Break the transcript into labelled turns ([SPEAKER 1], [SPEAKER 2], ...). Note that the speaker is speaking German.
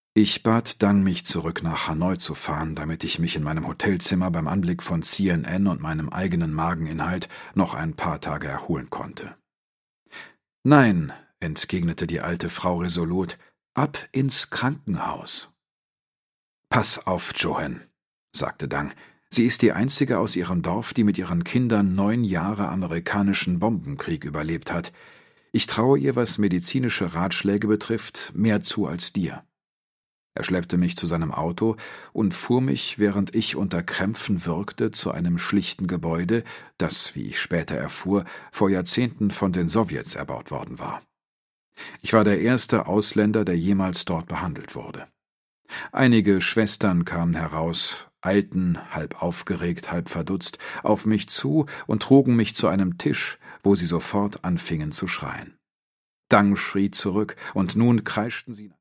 [SPEAKER 1] Ich bat Dang, mich zurück nach Hanoi zu fahren, damit ich mich in meinem Hotelzimmer beim Anblick von CNN und meinem eigenen Mageninhalt noch ein paar Tage erholen konnte. »Nein«, entgegnete die alte Frau resolut, »ab ins Krankenhaus.« »Pass auf, Joanne«, sagte Dang. »Sie ist die einzige aus ihrem Dorf, die mit ihren Kindern 9 Jahre amerikanischen Bombenkrieg überlebt hat. Ich traue ihr, was medizinische Ratschläge betrifft, mehr zu als dir.« Er schleppte mich zu seinem Auto und fuhr mich, während ich unter Krämpfen würgte, zu einem schlichten Gebäude, das, wie ich später erfuhr, vor Jahrzehnten von den Sowjets erbaut worden war. Ich war der erste Ausländer, der jemals dort behandelt wurde. Einige Schwestern kamen heraus, eilten, halb aufgeregt, halb verdutzt, auf mich zu und trugen mich zu einem Tisch, wo sie sofort anfingen zu schreien. Dang schrie zurück, und nun kreischten sie